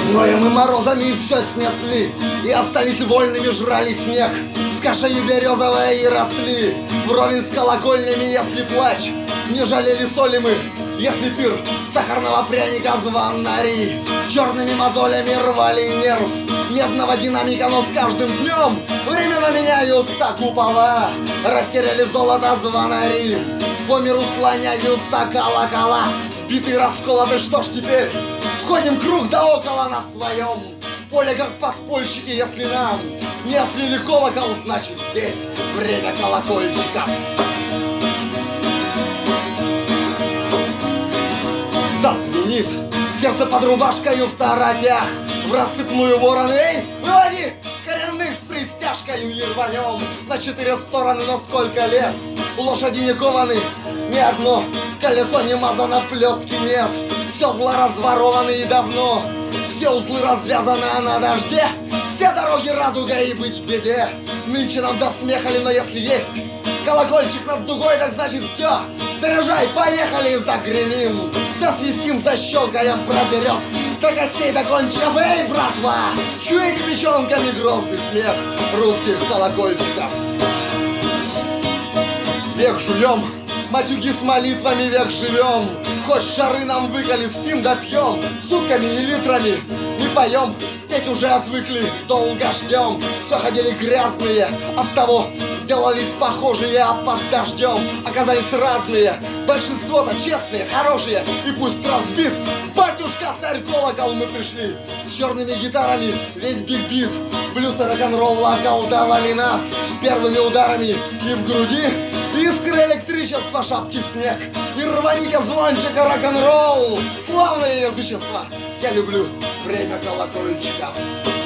Зноем и морозами все снесли, и остались вольными, жрали снег. С кашей березовой и росли, вровень с колокольнями, если плач. Не жалели соли мы, если пир сахарного пряника звонари. Черными мозолями рвали нерв медного динамика, но с каждым днем времена меняются купола. Растеряли золото звонари, по миру слоняются колокола. Сбиты, расколоты, что ж теперь? Ходим круг да около на своем поле, как подпольщики, если нам не отлили колокол, значит здесь время колокольчиков. Зазвенит сердце под рубашкою в торопях, в рассыпную вороны. Эй, выводи коренных с пристяжкою и рванем на 4 стороны, но сколько лет лошади не кованы, ни одно колесо не мазано, плетки нет. Седла разворованы и давно, все узлы развязаны, а на дожде все дороги радуга и быть в беде. Нынче нам до смеха ли, но если есть колокольчик над дугой, так значит все. Заряжай, поехали, загремим, все свистим, защелкаем, проберет до костей, до кончиков. Эй, братва, чуете печенками грозный смех русских колокольчиков? Век жуем, матюги с молитвами век живем. Хоть шары нам выколи, спим да пьем, сутками и литрами не поем. Петь уже отвыкли, долго ждем. Все ходили грязные, оттого сделались похожие, а под дождем оказались разные. Большинство-то честные, хорошие, и пусть разбит батюшка царь колокол, мы пришли с черными гитарами, ведь биг-бит, блюз и рок-н-ролл околдовали нас первыми ударами и в груди искры электричества, шапки в снег и рваника звончика рок-н-ролл. Славное язычество, я люблю время колокольчиков.